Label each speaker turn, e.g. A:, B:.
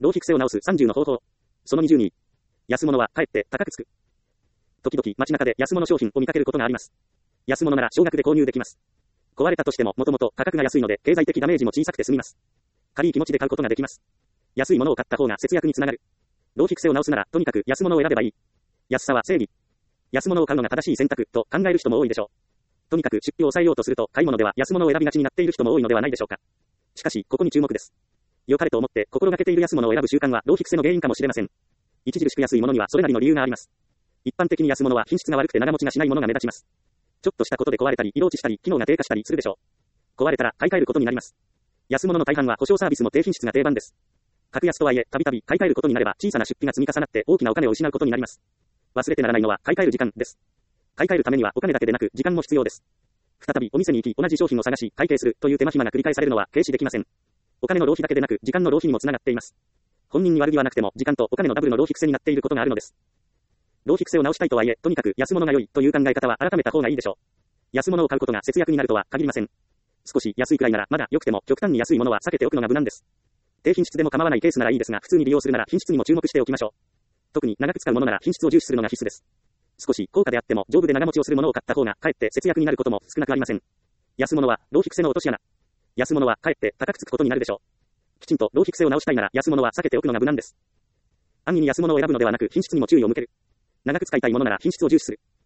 A: 浪費癖を直す30の方法。その22。安物はかえって高くつく。時々街中で安物商品を見かけることがあります。安物なら少額で購入できます。壊れたとしてももともと価格が安いので経済的ダメージも小さくて済みます。軽い気持ちで買うことができます。安いものを買った方が節約につながる。浪費癖を直すならとにかく安物を選べばいい。安さは正義。安物を買うのが正しい選択と考える人も多いでしょう。とにかく出費を抑えようとすると買い物では安物を選びがちになっている人も多いのではないでしょうか。しかしここに注目です。良かれと思って心がけている安物を選ぶ習慣は浪費癖の原因かもしれません。著しく安いものにはそれなりの理由があります。一般的に安物は品質が悪くて長持ちがしないものが目立ちます。ちょっとしたことで壊れたり色落ちしたり機能が低下したりするでしょう。壊れたら買い替えることになります。安物の大半は保証サービスも低品質が定番です。格安とはいえたびたび買い替えることになれば小さな出費が積み重なって大きなお金を失うことになります。忘れてならないのは買い替える時間です。買い替えるためにはお金だけでなく時間も必要です。再びお店に行き同じ商品を探し会計するという手間暇が繰り返されるのは軽視できません。お金の浪費だけでなく時間の浪費にもつながっています。本人に悪気はなくても時間とお金のダブルの浪費癖になっていることがあるのです。浪費癖を直したいとはいえとにかく安物が良いという考え方は改めた方がいいでしょう。安物を買うことが節約になるとは限りません。少し安いくらいならまだ良くても極端に安いものは避けておくのが無難です。低品質でも構わないケースならいいですが普通に利用するなら品質にも注目しておきましょう。特に長く使うものなら品質を重視するのが必須です。少し高価であっても丈夫で長持ちをするものを買った方がかえって節約になることも少なくありません。安物は浪費癖の落とし穴。安物はかえって高くつくことになるでしょう。きちんと浪費癖を直したいなら安物は避けておくのが無難です。安易に安物を選ぶのではなく品質にも注意を向ける。長く使いたいものなら品質を重視する。